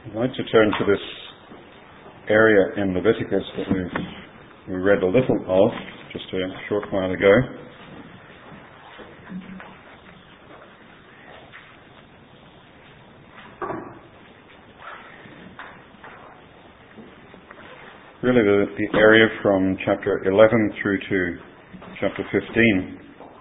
I'd like to turn to this area in Leviticus that we read a little of just a short while ago. Really the area from chapter 11 through to chapter 15.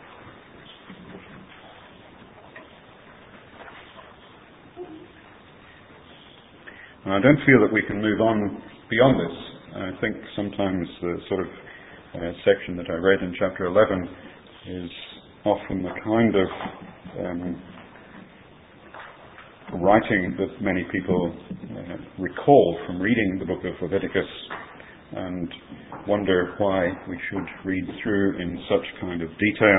I don't feel that we can move on beyond this. I think sometimes the sort of section that I read in chapter 11 is often the kind of writing that many people recall from reading the book of Leviticus and wonder why we should read through in such kind of detail.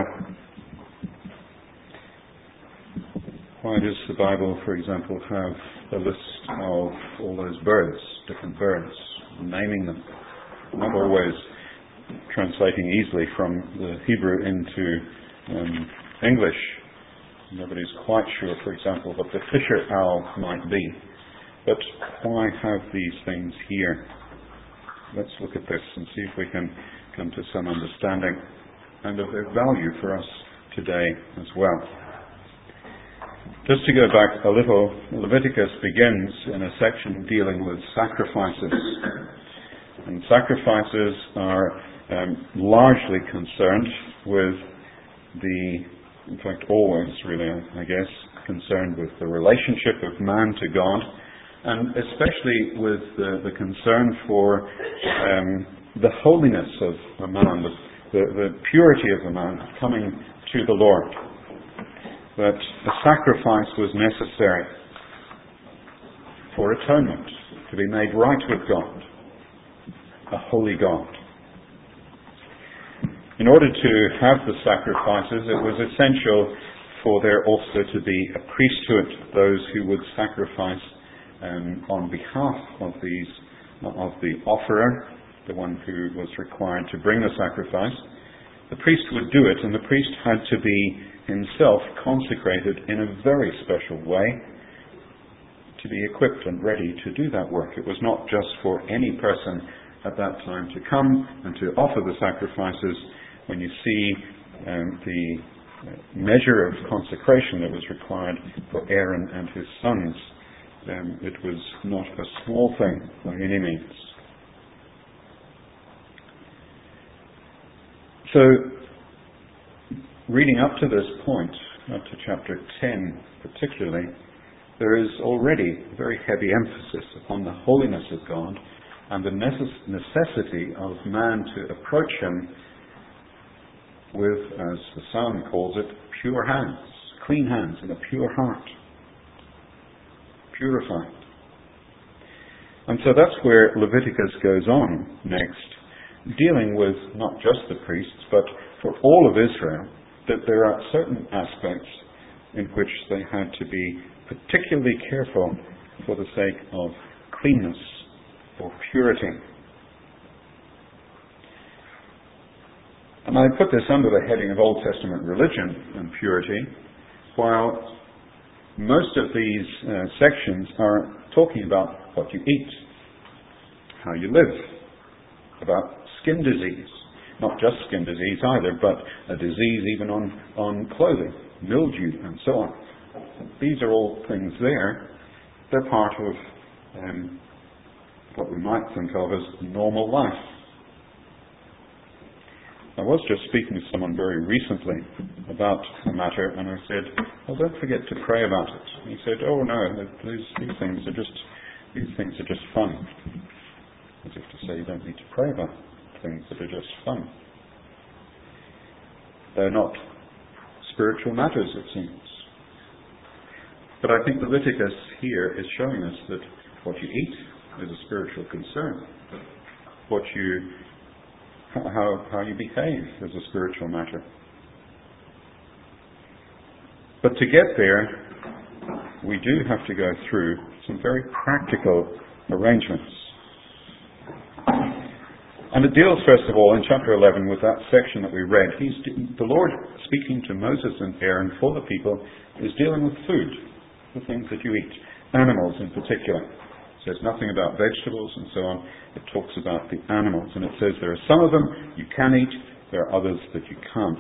Why does the Bible, for example, have a list of all those birds, different birds, naming them? Not always translating easily from the Hebrew into English. Nobody's quite sure, for example, what the fisher owl might be. But why have these things here? Let's look at this and see if we can come to some understanding and of their value for us today as well. Just to go back a little, Leviticus begins in a section dealing with sacrifices. And sacrifices are largely concerned with in fact always really, I guess, concerned with the relationship of man to God, and especially with the concern for the holiness of a man, the purity of a man coming to the Lord. That a sacrifice was necessary for atonement, to be made right with God, a holy God. In order to have the sacrifices, it was essential for there also to be a priesthood, those who would sacrifice on behalf of the offerer, the one who was required to bring the sacrifice. The priest would do it, and the priest had to be himself consecrated in a very special way to be equipped and ready to do that work. It was not just for any person at that time to come and to offer the sacrifices. When you see the measure of consecration that was required for Aaron and his sons, it was not a small thing by any means. So, reading up to this point, up to chapter 10 particularly, there is already very heavy emphasis upon the holiness of God and the necessity of man to approach Him with, as the psalm calls it, pure hands, clean hands and a pure heart, purified. And so that's where Leviticus goes on next, dealing with not just the priests, but for all of Israel, that there are certain aspects in which they had to be particularly careful for the sake of cleanness or purity. And I put this under the heading of Old Testament religion and purity, while most of these sections are talking about what you eat, how you live, about skin disease. Not just skin disease either, but a disease even on clothing, mildew and so on. These are all things there. They're part of what we might think of as normal life. I was just speaking to someone very recently about the matter, and I said, well, don't forget to pray about it. And he said, oh no, these things are just fun. As if to say you don't need to pray about things that are just fun. They're not spiritual matters, it seems. But I think Leviticus here is showing us that what you eat is a spiritual concern. How you behave is a spiritual matter. But to get there, we do have to go through some very practical arrangements. And it deals, first of all, in chapter 11 with that section that we read. The Lord, speaking to Moses and Aaron for the people, is dealing with food, the things that you eat, animals in particular. It says nothing about vegetables and so on. It talks about the animals. And it says there are some of them you can eat, there are others that you can't.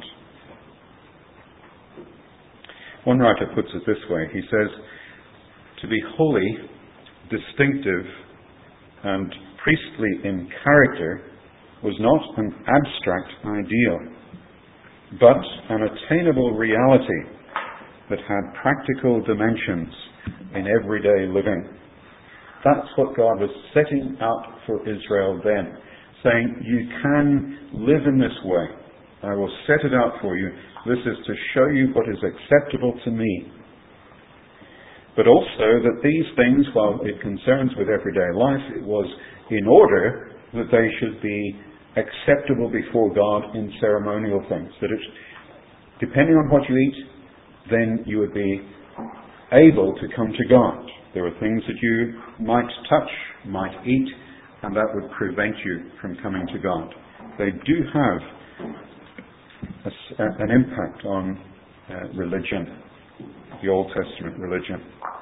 One writer puts it this way. He says, to be holy, distinctive, and priestly in character was not an abstract ideal, but an attainable reality that had practical dimensions in everyday living. That's what God was setting out for Israel then, saying, you can live in this way. I will set it out for you. This is to show you what is acceptable to me. But also that these things, while it concerns with everyday life, it was in order that they should be acceptable before God in ceremonial things. That it, depending on what you eat, then you would be able to come to God. There are things that you might touch, might eat, and that would prevent you from coming to God. They do have an impact on religion, the Old Testament religion.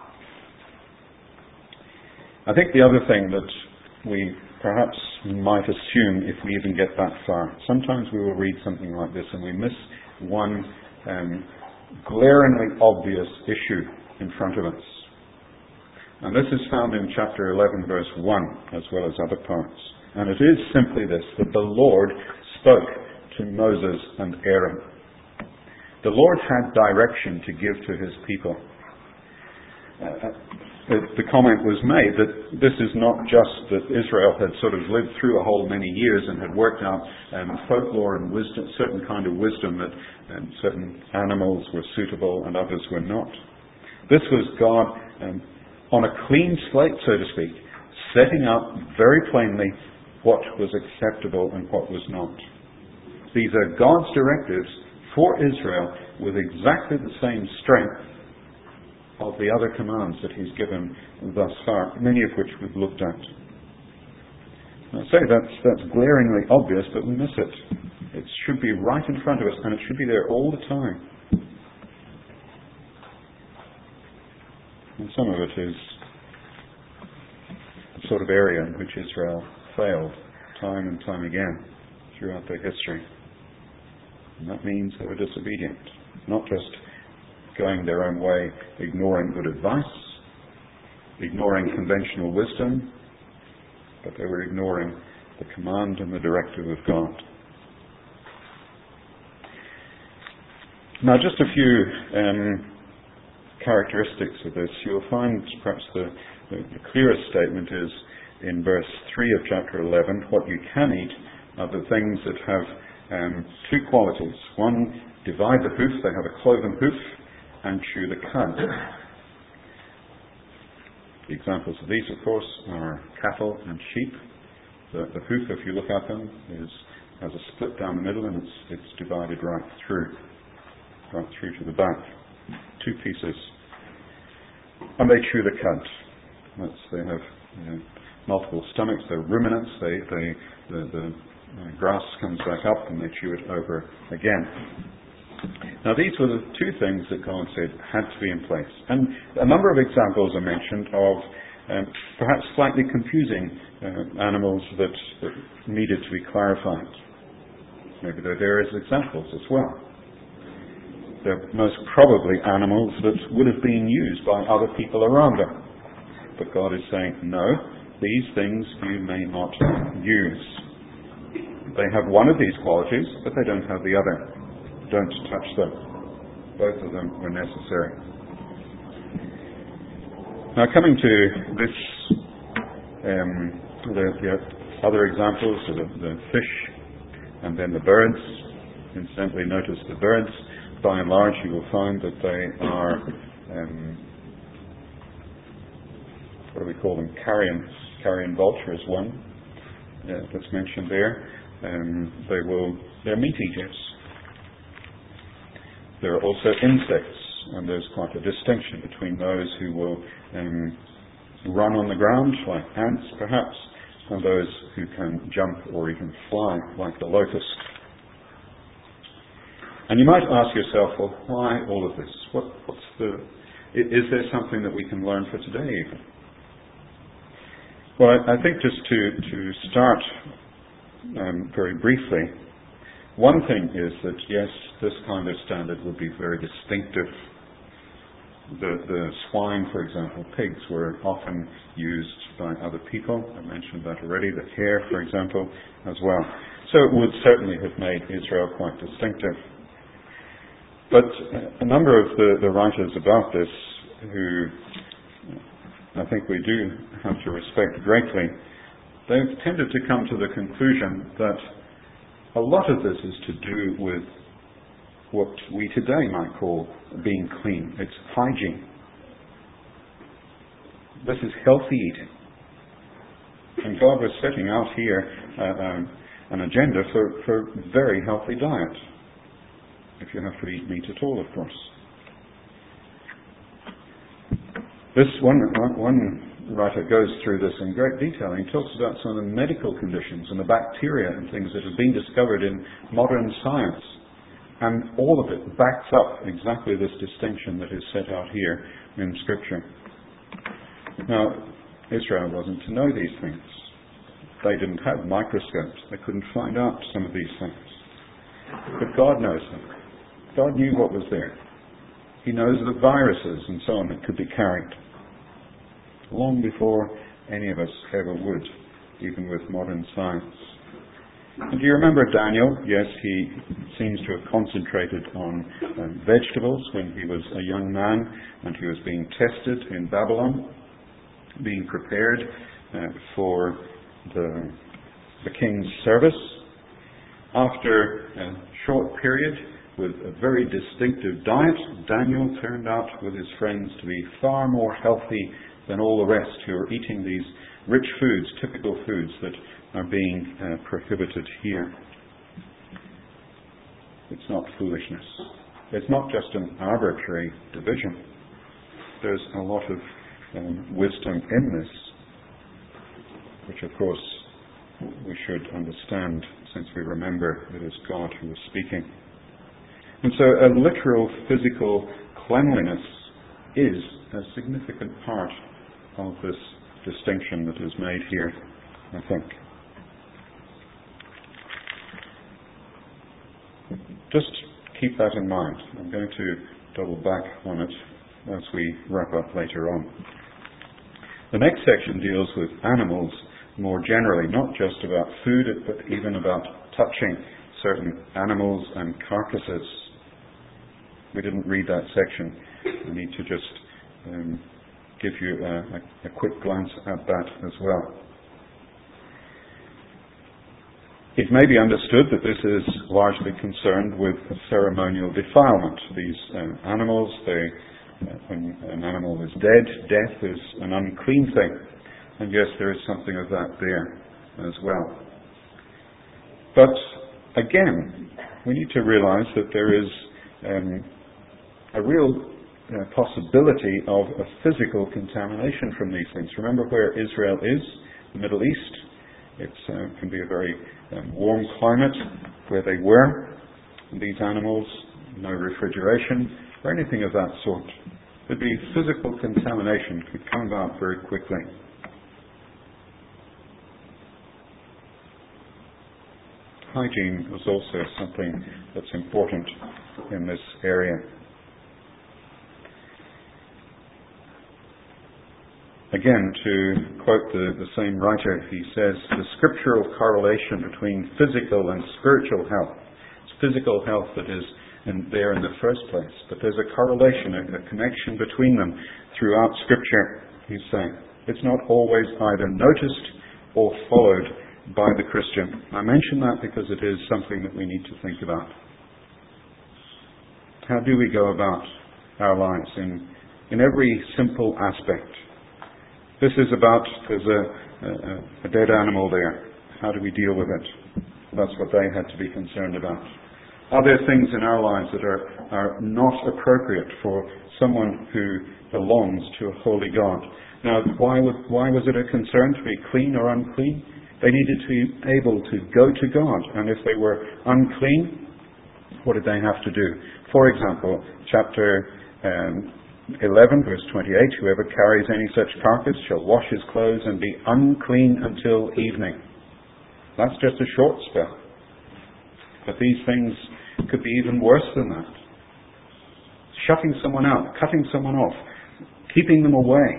I think the other thing that we perhaps might assume, if we even get that far, sometimes we will read something like this and we miss one glaringly obvious issue in front of us. And this is found in chapter 11, verse 1, as well as other parts. And it is simply this, that the Lord spoke to Moses and Aaron. The Lord had direction to give to his people. The comment was made that this is not just that Israel had sort of lived through a whole many years and had worked out folklore and wisdom, certain kind of wisdom that certain animals were suitable and others were not. This was God on a clean slate, so to speak, setting out very plainly what was acceptable and what was not. These are God's directives for Israel with exactly the same strength of the other commands that he's given thus far, many of which we've looked at. I say that's glaringly obvious, but we miss it. It should be right in front of us, and it should be there all the time. And some of it is the sort of area in which Israel failed time and time again throughout their history. And that means they were disobedient, not just going their own way, ignoring good advice, ignoring conventional wisdom, but they were ignoring the command and the directive of God. Now, just a few characteristics of this. You'll find perhaps the clearest statement is in verse 3 of chapter 11. What you can eat are the things that have two qualities. One, divide the hoof. They have a cloven hoof, and chew the cud. The examples of these, of course, are cattle and sheep. The hoof, if you look at them, has a split down the middle, and it's divided right through to the back. Two pieces. And they chew the cud. They have multiple stomachs. They're ruminants. The grass comes back up, and they chew it over again. Now, these were the two things that God said had to be in place. And a number of examples are mentioned of perhaps slightly confusing animals that needed to be clarified. Maybe there are various examples as well. They're most probably animals that would have been used by other people around them. But God is saying, no, these things you may not use. They have one of these qualities, but they don't have the other. Don't touch them. Both of them were necessary. Now, coming to this, the other examples, the fish and then the birds. Incidentally, notice the birds, by and large, you will find that they are, what do we call them? Carrion vulture is one that's mentioned there. They're meat eaters. There are also insects, and there's quite a distinction between those who will run on the ground, like ants perhaps, and those who can jump or even fly, like the locust. And you might ask yourself, well, why all of this? Is there something that we can learn for today even? Well, I think just to start very briefly, one thing is that, yes, this kind of standard would be very distinctive. The swine, for example, pigs, were often used by other people. I mentioned that already. The hare, for example, as well. So it would certainly have made Israel quite distinctive. But a number of the writers about this, who I think we do have to respect greatly, they've tended to come to the conclusion that a lot of this is to do with what we today might call being clean. It's hygiene. This is healthy eating. And God was setting out here an agenda for very healthy diet. If you have to eat meat at all, of course. This one writer goes through this in great detail. He talks about some of the medical conditions and the bacteria and things that have been discovered in modern science. And all of it backs up exactly this distinction that is set out here in Scripture. Now, Israel wasn't to know these things. They didn't have microscopes. They couldn't find out some of these things. But God knows them. God knew what was there. He knows the viruses and so on that could be carried long before any of us ever would, even with modern science. And do you remember Daniel? Yes, he seems to have concentrated on vegetables when he was a young man, and he was being tested in Babylon, being prepared for the king's service. After a short period, with a very distinctive diet, Daniel turned out with his friends to be far more healthy than all the rest who are eating these rich foods, typical foods that are being prohibited here. It's not foolishness. It's not just an arbitrary division. There's a lot of wisdom in this, which of course we should understand since we remember it is God who is speaking. And so a literal physical cleanliness is a significant part of this distinction that is made here, I think. Just keep that in mind. I'm going to double back on it as we wrap up later on. The next section deals with animals more generally, not just about food, but even about touching certain animals and carcasses. We didn't read that section. I need to just give you a quick glance at that as well. It may be understood that this is largely concerned with ceremonial defilement. These animals, when an animal is dead, death is an unclean thing. And yes, there is something of that there as well. But again, we need to realize that there is a real possibility of a physical contamination from these things. Remember where Israel is, the Middle East. It can be a very warm climate where they were. These animals, no refrigeration or anything of that sort. There'd be physical contamination could come about very quickly. Hygiene is also something that's important in this area. Again, to quote the same writer, he says, the scriptural correlation between physical and spiritual health. It's physical health that is there in the first place, but there's a correlation, a connection between them throughout Scripture, he's saying. It's not always either noticed or followed by the Christian. I mention that because it is something that we need to think about. How do we go about our lives in every simple aspect? This is about, there's a dead animal there. How do we deal with it? That's what they had to be concerned about. Are there things in our lives that are not appropriate for someone who belongs to a holy God? Now, why was it a concern to be clean or unclean? They needed to be able to go to God. And if they were unclean, what did they have to do? For example, chapter 11, verse 28, whoever carries any such carcass shall wash his clothes and be unclean until evening. That's just a short spell. But these things could be even worse than that. Shutting someone out, cutting someone off, keeping them away.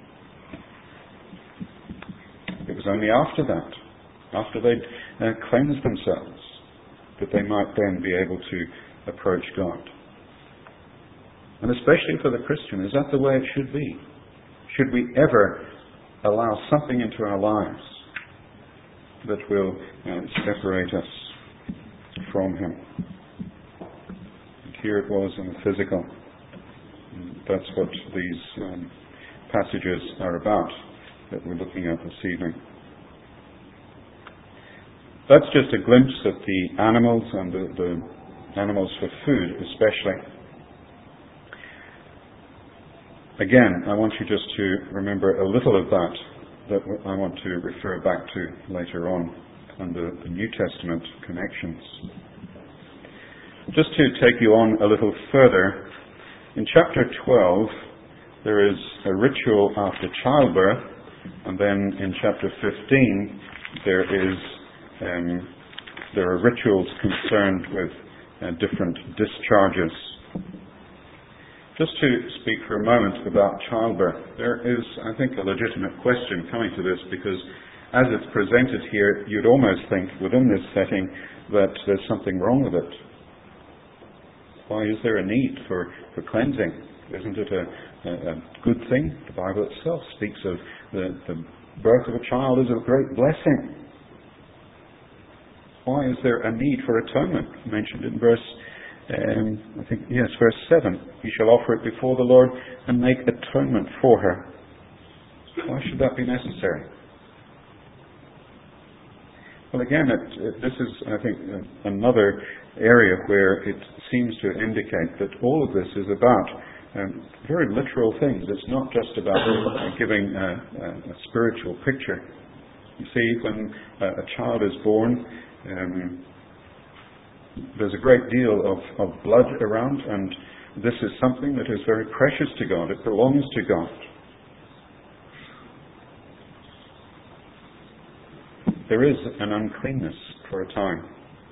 It was only after that, after they'd cleansed themselves, that they might then be able to approach God. And especially for the Christian, is that the way it should be? Should we ever allow something into our lives that will separate us from Him? And here it was in the physical. That's what these passages are about that we're looking at this evening. That's just a glimpse at the animals and the animals for food especially. Again, I want you just to remember a little of that I want to refer back to later on under the New Testament connections. Just to take you on a little further, in chapter 12 there is a ritual after childbirth, and then in chapter 15 there are rituals concerned with different discharges. Just to speak for a moment about childbirth, there is, I think, a legitimate question coming to this, because as it's presented here, you'd almost think within this setting that there's something wrong with it. Why is there a need for cleansing? Isn't it a good thing? The Bible itself speaks of the birth of a child as a great blessing. Why is there a need for atonement? Mentioned in verse 7. You shall offer it before the Lord and make atonement for her. Why should that be necessary? Well, again, this is, I think, another area where it seems to indicate that all of this is about very literal things. It's not just about giving a spiritual picture. You see, when a child is born, there's a great deal of blood around, and this is something that is very precious to God. It belongs to God. There is an uncleanness for a time.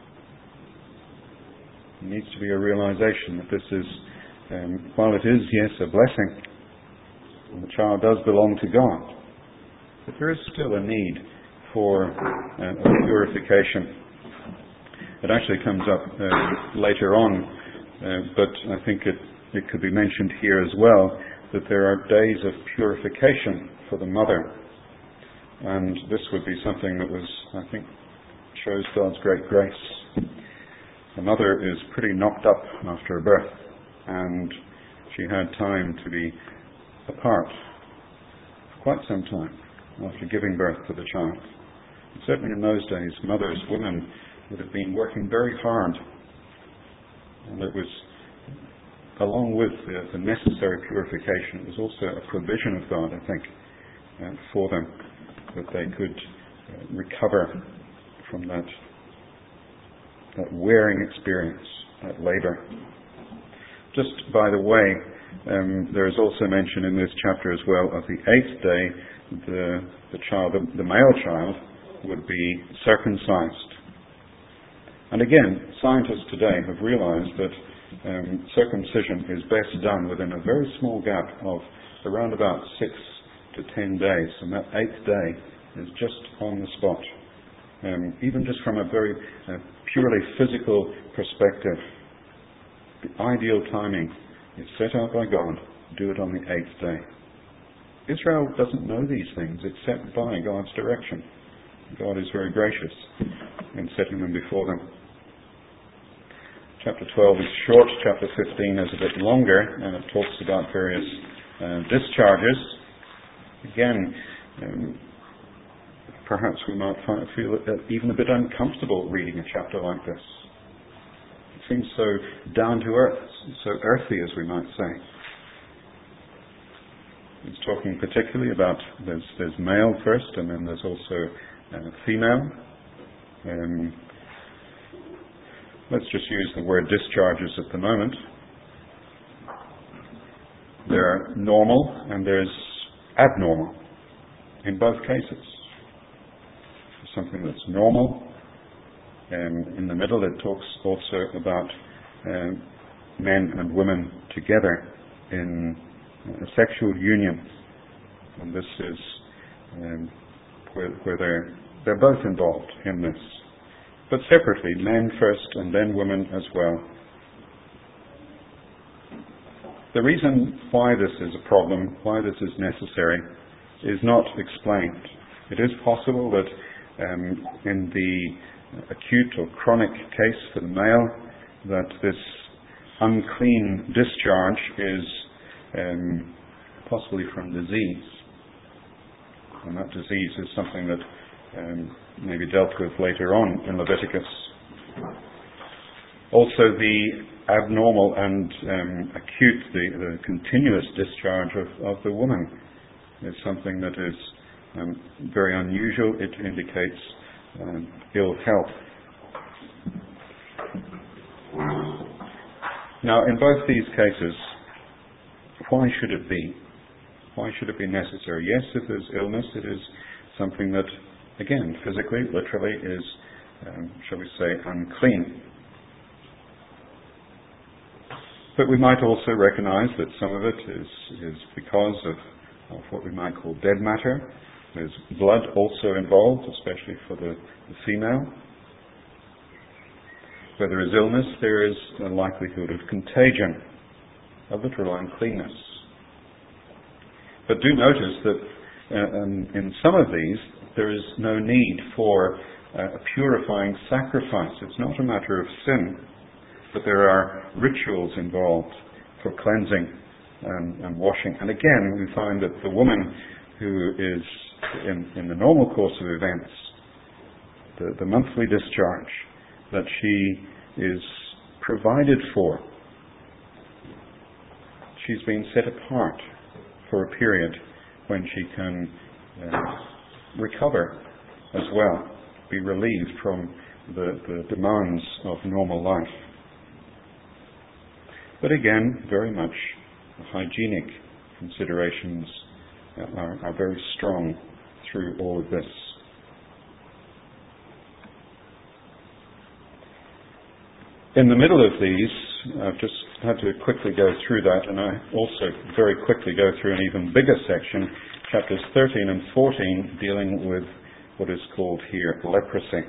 There needs to be a realization that this is, while it is, yes, a blessing, and the child does belong to God, but there is still a need for a purification. It actually comes up later on, but I think it could be mentioned here as well, that there are days of purification for the mother. And this would be something that was, I think, shows God's great grace. The mother is pretty knocked up after a birth, and she had time to be apart for quite some time after giving birth to the child. And certainly in those days, mothers, women, would have been working very hard, and it was, along with the necessary purification, it was also a provision of God, I think, for them, that they could recover from that wearing experience, that labour. Just by the way, there is also mention in this chapter as well of the 8th day, the child, the male child, would be circumcised. And again, scientists today have realized that circumcision is best done within a very small gap of around about 6 to 10 days, and that 8th day is just on the spot. Even just from a very purely physical perspective, the ideal timing is set out by God. Do it on the 8th day. Israel doesn't know these things except by God's direction. God is very gracious in setting them before them. Chapter 12 is short, chapter 15 is a bit longer, and it talks about various discharges. Again, perhaps we might feel even a bit uncomfortable reading a chapter like this. It seems so down to earth, so earthy, as we might say. It's talking particularly about, there's male first, and then there's also female. Let's just use the word discharges at the moment. There are normal and there's abnormal in both cases. There's something that's normal. In the middle it talks also about men and women together in a sexual union. And this is where they're both involved in this. But separately, men first and then women as well. The reason why this is a problem, why this is necessary, is not explained. It is possible that in the acute or chronic case for the male, that this unclean discharge is possibly from disease. And that disease is something that may be dealt with later on in Leviticus. Also the abnormal and acute, the continuous discharge of the woman is something that is very unusual. It indicates ill health. Now, in both these cases, why should it be? Why should it be necessary? Yes, if there's illness, it is something that, again, physically, literally, is, shall we say, unclean. But we might also recognize that some of it is because of what we might call dead matter. There's blood also involved, especially for the female. Where there is illness, there is a likelihood of contagion, a literal uncleanness. But do notice that in some of these, there is no need for a purifying sacrifice. It's not a matter of sin, but there are rituals involved for cleansing and washing. And again, we find that the woman who is in the normal course of events, the monthly discharge, that she is provided for. She's been set apart for a period when she can recover as well, be relieved from the demands of normal life. But again, very much hygienic considerations are very strong through all of this. In the middle of these, I've just had to quickly go through that, and I also very quickly go through an even bigger section, chapters 13 and 14, dealing with what is called here leprosy.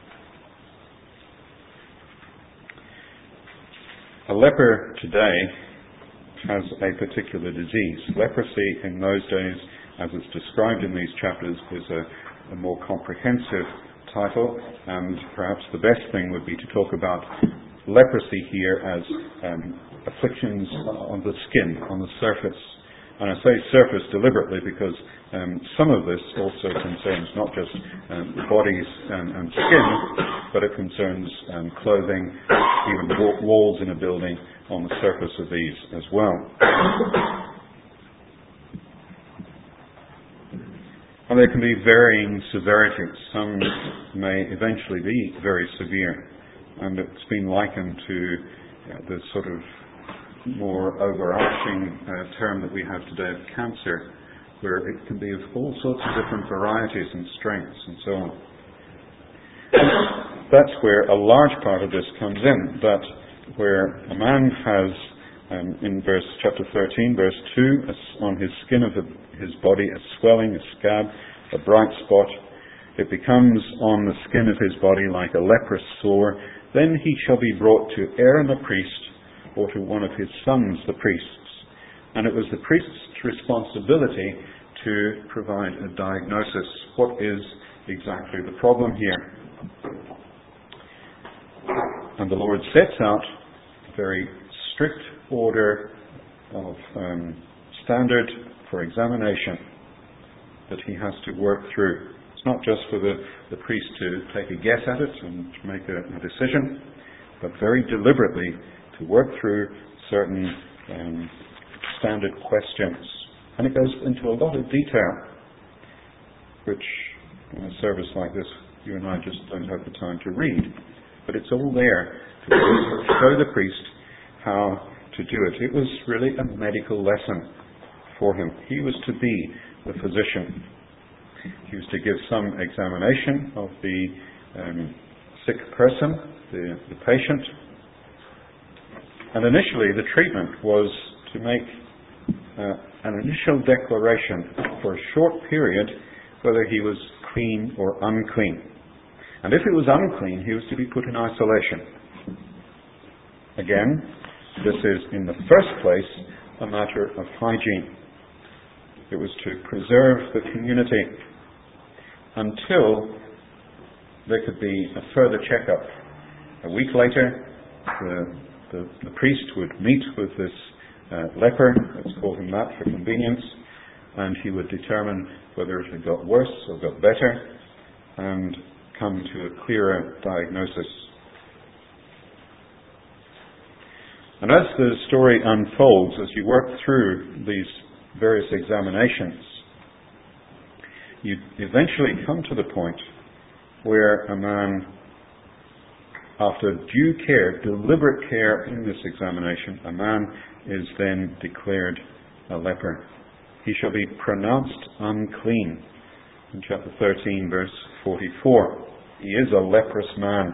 A leper today has a particular disease. Leprosy in those days, as it's described in these chapters, is a more comprehensive title, and perhaps the best thing would be to talk about leprosy here as afflictions on the skin, on the surface. And I say surface deliberately because some of this also concerns not just bodies and skin, but it concerns clothing, even walls in a building on the surface of these as well. And there can be varying severities. Some may eventually be very severe. And it's been likened to the sort of more overarching term that we have today of cancer, where it can be of all sorts of different varieties and strengths and so on. That's where a large part of this comes in, that where a man has, in chapter 13, verse 2, on his skin of his body a swelling, a scab, a bright spot, it becomes on the skin of his body like a leprous sore. Then he shall be brought to Aaron the priest, or to one of his sons, the priests. And it was the priest's responsibility to provide a diagnosis. What is exactly the problem here? And the Lord sets out a very strict order of standard for examination that he has to work through. It's not just for the priest to take a guess at it and to make a decision, but very deliberately to work through certain standard questions. And it goes into a lot of detail, which in a service like this, you and I just don't have the time to read. But it's all there to show the priest how to do it. It was really a medical lesson for him. He was to be the physician. He was to give some examination of the sick person, the patient. And initially the treatment was to make an initial declaration for a short period whether he was clean or unclean. And if he was unclean, he was to be put in isolation. Again, this is in the first place a matter of hygiene. It was to preserve the community until there could be a further checkup. A week later, the priest would meet with this leper, let's call him that for convenience, and he would determine whether it had got worse or got better and come to a clearer diagnosis. And as the story unfolds, as you work through these various examinations, you eventually come to the point where a man, after due care, deliberate care in this examination, a man is then declared a leper. He shall be pronounced unclean. In chapter 13, verse 44. He is a leprous man.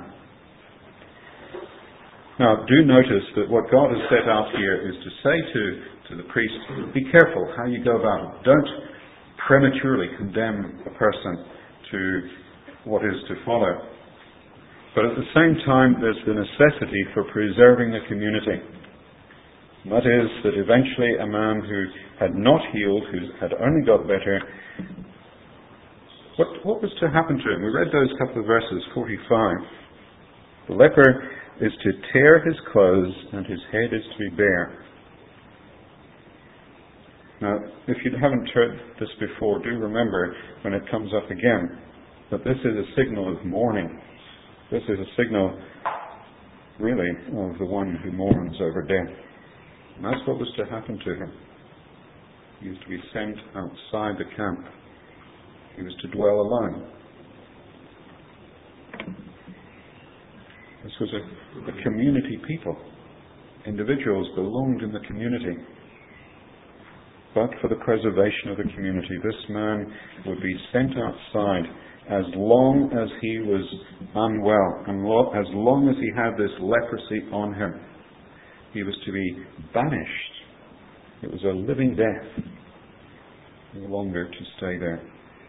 Now, do notice that what God has set out here is to say to the priest, be careful how you go about it. Don't prematurely condemn a person to what is to follow. But at the same time, there's the necessity for preserving the community. And that is that eventually a man who had not healed, who had only got better, what was to happen to him? We read those couple of verses, 45. The leper is to tear his clothes and his head is to be bare. Now, if you haven't heard this before, do remember when it comes up again that this is a signal of mourning. This is a signal, really, of the one who mourns over death. And that's what was to happen to him. He was to be sent outside the camp. He was to dwell alone. This was a community people. Individuals belonged in the community. But for the preservation of the community, this man would be sent outside as long as he was unwell, and as long as he had this leprosy on him. He was to be banished. It was a living death. No longer to stay there.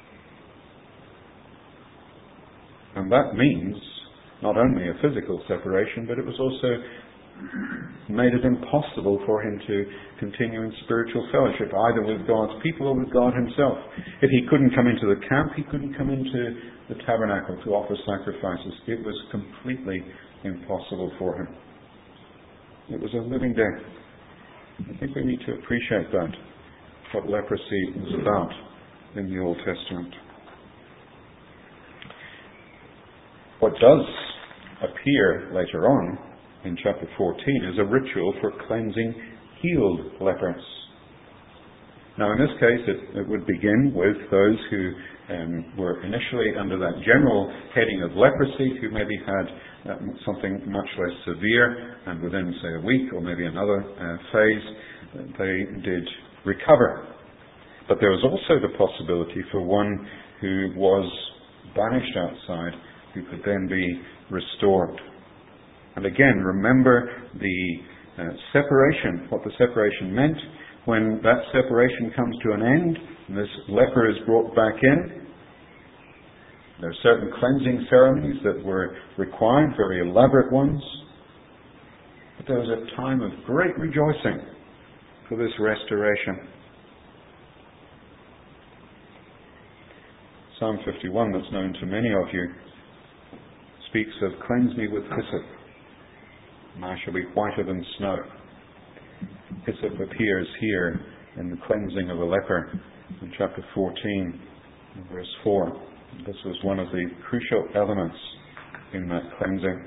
And that means not only a physical separation, but it was also made it impossible for him to continue in spiritual fellowship, either with God's people or with God himself. If he couldn't come into the camp, he couldn't come into the tabernacle to offer sacrifices. It was completely impossible for him. It was a living death. I think we need to appreciate that, what leprosy was about in the Old Testament. What does appear later on in chapter 14 is a ritual for cleansing healed lepers. Now in this case it would begin with those who were initially under that general heading of leprosy, who maybe had something much less severe, and within say a week or maybe another phase they did recover. But there was also the possibility for one who was banished outside, who could then be restored. And again, remember the separation, what the separation meant. When that separation comes to an end, and this leper is brought back in, there are certain cleansing ceremonies that were required, very elaborate ones. But there was a time of great rejoicing for this restoration. Psalm 51, that's known to many of you, speaks of cleanse me with hyssop, and I shall be whiter than snow. Hyssop appears here in the cleansing of a leper in chapter 14, verse 4. This was one of the crucial elements in that cleansing.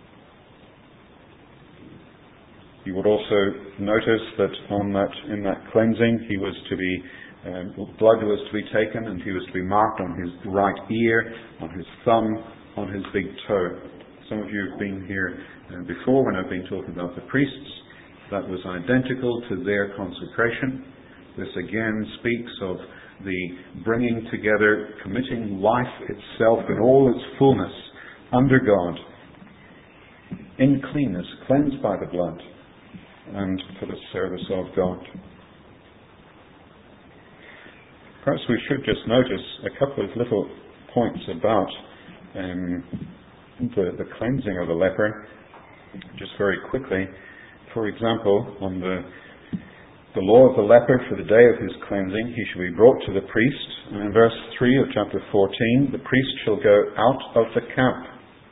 You would also notice that in that cleansing he was to be blood was to be taken, and he was to be marked on his right ear, on his thumb, on his big toe. Some of you have been here before when I've been talking about the priests. that was identical to their consecration. This again speaks of the bringing together, committing life itself in all its fullness under God, in cleanness, cleansed by the blood, and for the service of God. Perhaps we should just notice a couple of little points about the cleansing of the leper, just very quickly. For example, on the law of the leper for the day of his cleansing, he shall be brought to the priest. And in verse 3 of chapter 14, the priest shall go out of the camp.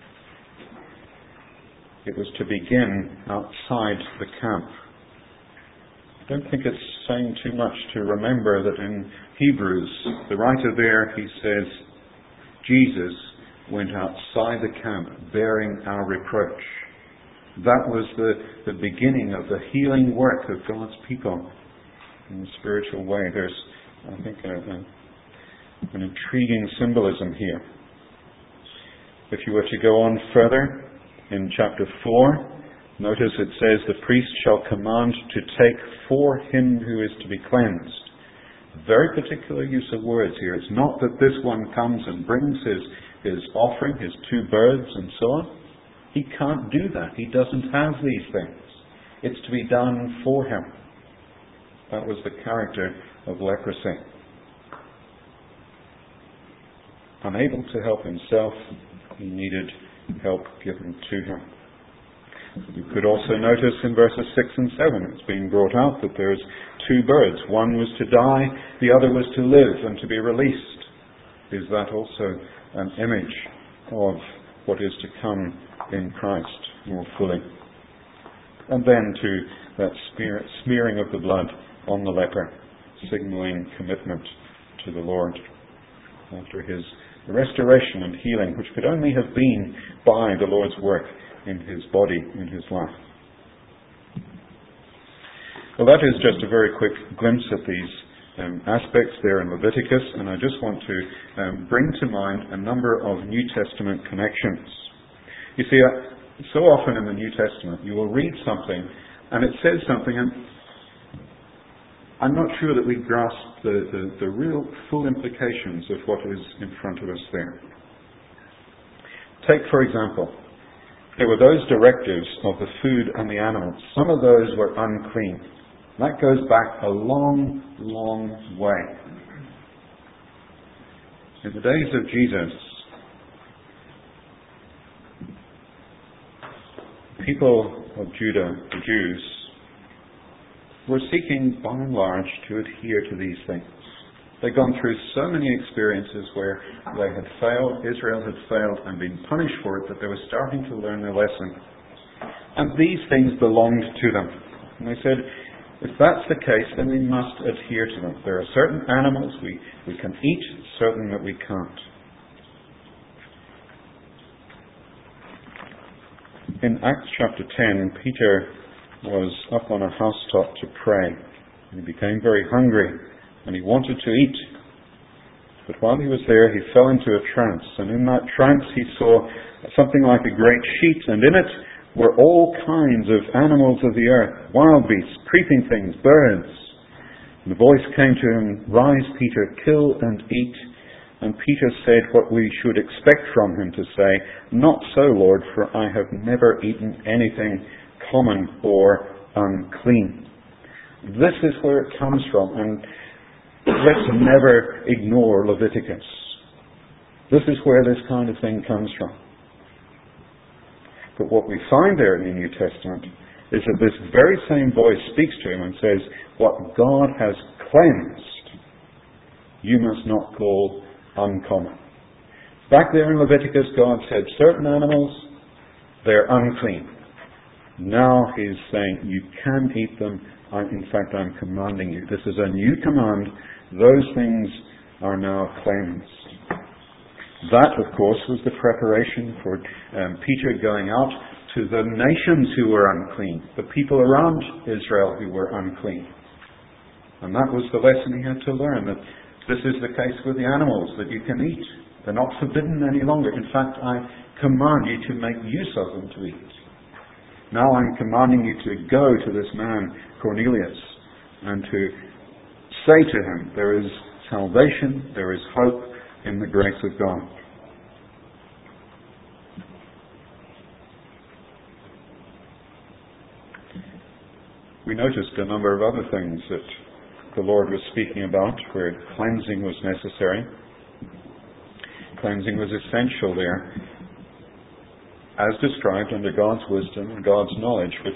It was to begin outside the camp. I don't think it's saying too much to remember that in Hebrews, the writer there, he says, Jesus went outside the camp bearing our reproach. That was the beginning of the healing work of God's people in a spiritual way. There's, I think, an intriguing symbolism here. If you were to go on further, in chapter 4, notice it says, the priest shall command to take for him who is to be cleansed. Very particular use of words here. It's not that this one comes and brings his offering, his 2 birds and so on. He can't do that. He doesn't have these things. It's to be done for him. That was the character of leprosy. Unable to help himself, he needed help given to him. You could also notice in verses 6 and 7, it's been brought out that there's 2 birds. One was to die, the other was to live and to be released. Is that also an image of what is to come in Christ more fully? And then to that smearing of the blood on the leper, signaling commitment to the Lord after his restoration and healing, which could only have been by the Lord's work in his body, in his life. Well, that is just a very quick glimpse at these aspects there in Leviticus, and I just want to bring to mind a number of New Testament connections. You see, so often in the New Testament you will read something and it says something, and I'm not sure that we grasp the real full implications of what is in front of us there. Take, for example, there were those directives of the food and the animals. Some of those were unclean. That goes back a long, long way. In the days of Jesus, people of Judah, the Jews, were seeking, by and large, to adhere to these things. They'd gone through so many experiences where they had failed, Israel had failed and been punished for it, that they were starting to learn their lesson. And these things belonged to them. And they said, if that's the case, then we must adhere to them. There are certain animals we can eat, certain that we can't. In Acts chapter 10, Peter was up on a housetop to pray. And he became very hungry, and he wanted to eat. But while he was there, he fell into a trance. And in that trance, he saw something like a great sheet, and in it were all kinds of animals of the earth, wild beasts, creeping things, birds. And the voice came to him, "Rise, Peter, kill and eat." And Peter said what we should expect from him to say, "Not so, Lord, for I have never eaten anything common or unclean." This is where it comes from, and let's never ignore Leviticus. This is where this kind of thing comes from. But what we find there in the New Testament is that this very same voice speaks to him and says, what God has cleansed, you must not call uncommon. Back there in Leviticus, God said certain animals, they're unclean. Now he's saying you can eat them. In fact, I'm commanding you. This is a new command. Those things are now cleansed. That, of course, was the preparation for Peter going out to the nations who were unclean, the people around Israel who were unclean. And that was the lesson he had to learn, that this is the case with the animals that you can eat. They're not forbidden any longer. In fact, I command you to make use of them to eat. Now I'm commanding you to go to this man, Cornelius, and to say to him, there is salvation, there is hope in the grace of God. We noticed a number of other things that the Lord was speaking about, where cleansing was necessary. Cleansing was essential there, as described under God's wisdom and God's knowledge, which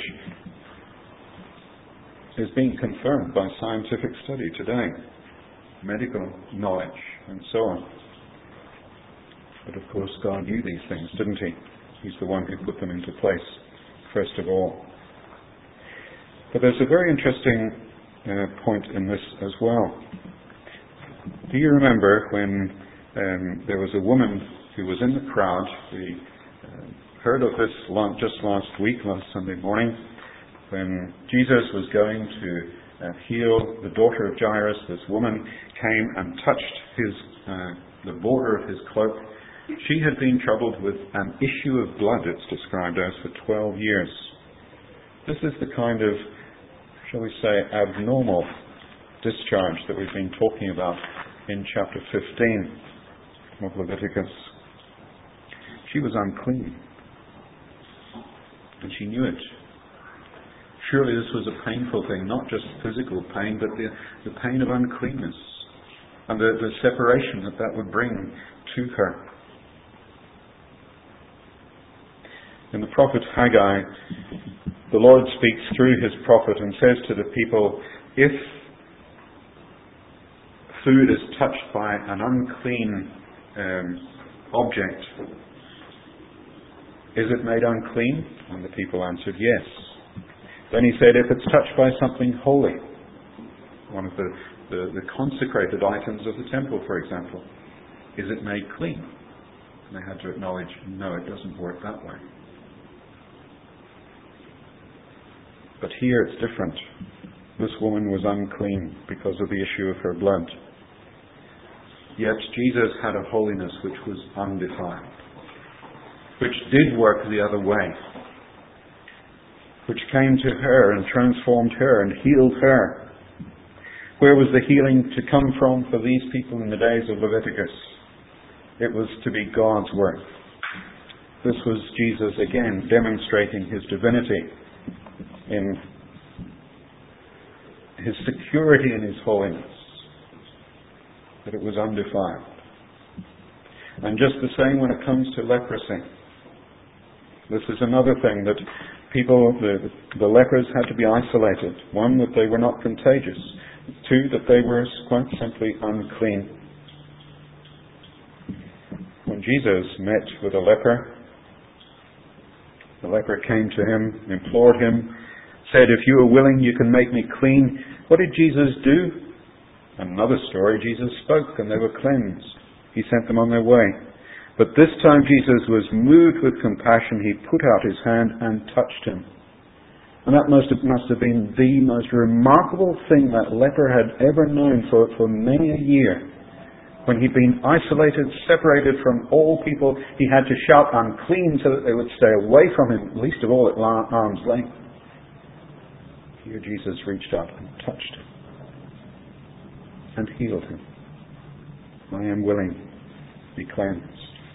is being confirmed by scientific study today, medical knowledge, and so on. But of course, God knew these things, didn't He? He's the one who put them into place, first of all. But there's a very interesting point in this as well. Do you remember when there was a woman who was in the crowd? We heard of this just last week, last Sunday morning, when Jesus was going to heal the daughter of Jairus. This woman came and touched the border of his cloak. She had been troubled with an issue of blood, it's described as, for 12 years. This is the kind of, shall we say, abnormal discharge that we've been talking about in chapter 15 of Leviticus. She was unclean, and she knew it. Surely this was a painful thing, not just physical pain, but the pain of uncleanness and the separation that would bring to her. In the prophet Haggai, the Lord speaks through his prophet and says to the people, if food is touched by an unclean object, is it made unclean? And the people answered, yes. Then he said, if it's touched by something holy, one of the consecrated items of the temple, for example, is it made clean? And they had to acknowledge, no, it doesn't work that way. But here it's different. This woman was unclean because of the issue of her blood. Yet Jesus had a holiness which was undefiled, which did work the other way, which came to her and transformed her and healed her. Where was the healing to come from for these people in the days of Leviticus? It was to be God's work. This was Jesus again demonstrating his divinity in his security in his holiness, that it was undefiled. And just the same when it comes to leprosy. This is another thing that people, the lepers had to be isolated. One, that they were not contagious. Two, that they were quite simply unclean. When Jesus met with a leper, the leper came to him, implored him, said, if you are willing, you can make me clean. What did Jesus do? Another story, Jesus spoke and they were cleansed. He sent them on their way. But this time Jesus was moved with compassion. He put out his hand and touched him. And that must have been the most remarkable thing that leper had ever known for many a year. When he'd been isolated, separated from all people, he had to shout unclean so that they would stay away from him, least of all at arm's length. Here Jesus reached out and touched him and healed him. I am willing, be cleansed.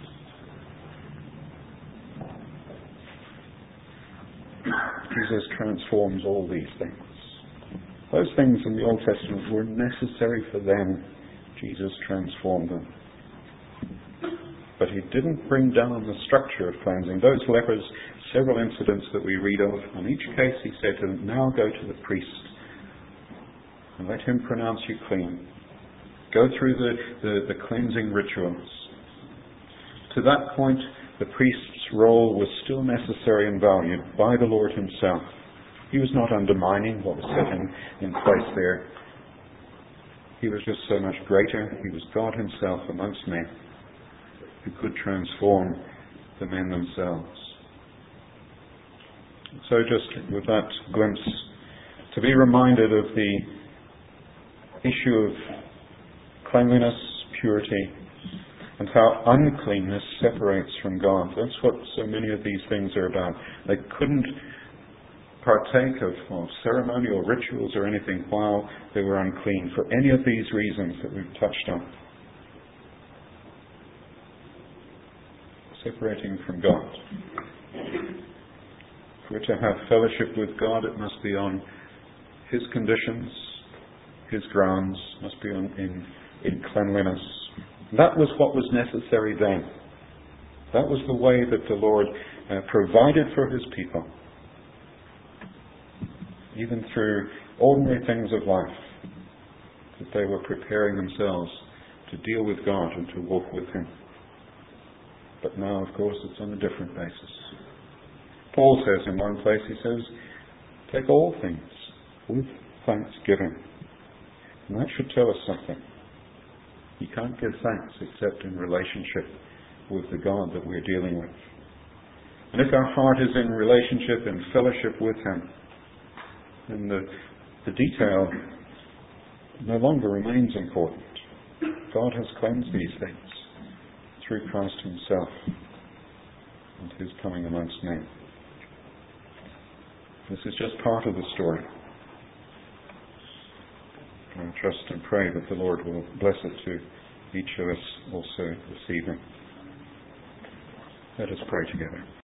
Jesus transforms all these things. Those things in the Old Testament were necessary for them. Jesus transformed them. But he didn't bring down the structure of cleansing. Those lepers, several incidents that we read of, on each case he said to them, now go to the priest and let him pronounce you clean. Go through the cleansing rituals. To that point, the priest's role was still necessary and valued by the Lord himself. He was not undermining what was set in place there. He was just so much greater. He was God himself amongst men who could transform the men themselves. So just with that glimpse, to be reminded of the issue of cleanliness, purity, and how uncleanness separates from God. That's what so many of these things are about. They couldn't partake of ceremonial rituals or anything while they were unclean for any of these reasons that we've touched on. Separating from God. If we're to have fellowship with God, it must be on His conditions, His grounds, must be in cleanliness. That was what was necessary then. That was the way that the Lord provided for His people. Even through ordinary things of life, that they were preparing themselves to deal with God and to walk with Him. But now, of course, it's on a different basis. Paul says in one place, he says, take all things with thanksgiving. And that should tell us something. You can't give thanks except in relationship with the God that we're dealing with. And if our heart is in relationship and fellowship with Him, then the detail no longer remains important. God has cleansed these things through Christ Himself and His coming amongst men. This is just part of the story. I trust and pray that the Lord will bless it to each of us also this evening. Let us pray together.